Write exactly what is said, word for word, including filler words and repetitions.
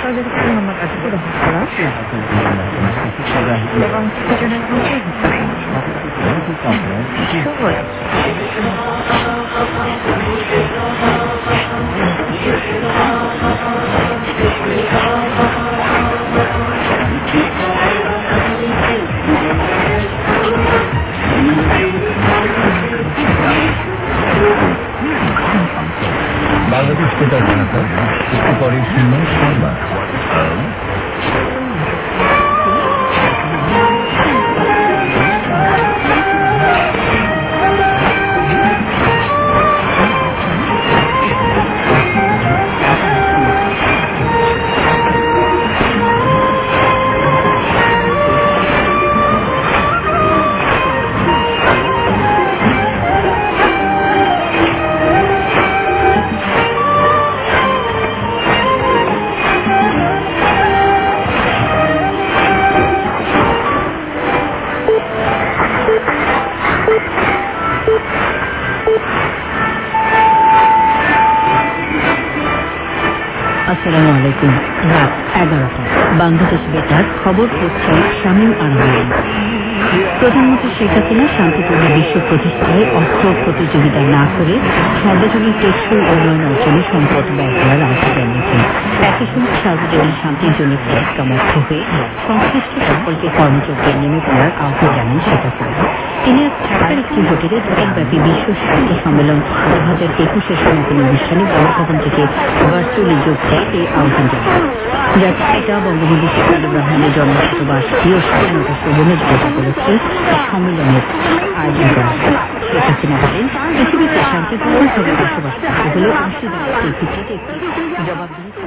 সহযোগিতা মোহাম্মদ আতিকুর রহমান এবং কিছুজনের মধ্যে বাংলাদেশ বেতার ঢাকা একটু পরে শুনবেন সংবাদ। আসসালামু আলাইকুম। রাত এগারোটা বাংলাদেশ বেতার খবর পড়ছে শামীম আরমান। প্রধানমন্ত্রী শেখ হাসিনা শান্তিপূর্ণ বিশ্ব প্রতিষ্ঠায় অর্থ প্রতিযোগিতা না করে সর্বজনীন টেকসই উন্নয়ন অর্জনে সম্পদ ব্যয় করার আহ্বান জানিয়েছেন। একই সঙ্গে সার্বজনীন শান্তির জন্য প্রতিজ্ঞাবদ্ধ হয়ে সংশ্লিষ্ট সকলকে কর্মযজ্ঞে নেমে পড়ার আহ্বান জানান শেখ হাসিনা। তিনি আজ ঢাকার একটি হোটেলে দুদিনব্যাপী বিশ্ব স্বাস্থ্য সম্মেলন দু হাজার একুশের সমাপনী অনুষ্ঠানে বঙ্গভবন থেকে ভার্চুয়ালি যোগ দিয়ে এই আহ্বান জানান। জাতির পিতা বঙ্গবন্ধু শেখ মুজিবুর রহমানের জন্মশতবার্ষিকী ও স্বাধীনতা সর্বমোট উপলক্ষে সম্মেলনের আয়োজন করা হয়। শেখ হাসিনা বলেন, পৃথিবীতে শান্তিপূর্ণভাবে বসবাস করতে হলে অংশীদারিত্বের ভিত্তিতে একটি জবাবদিহি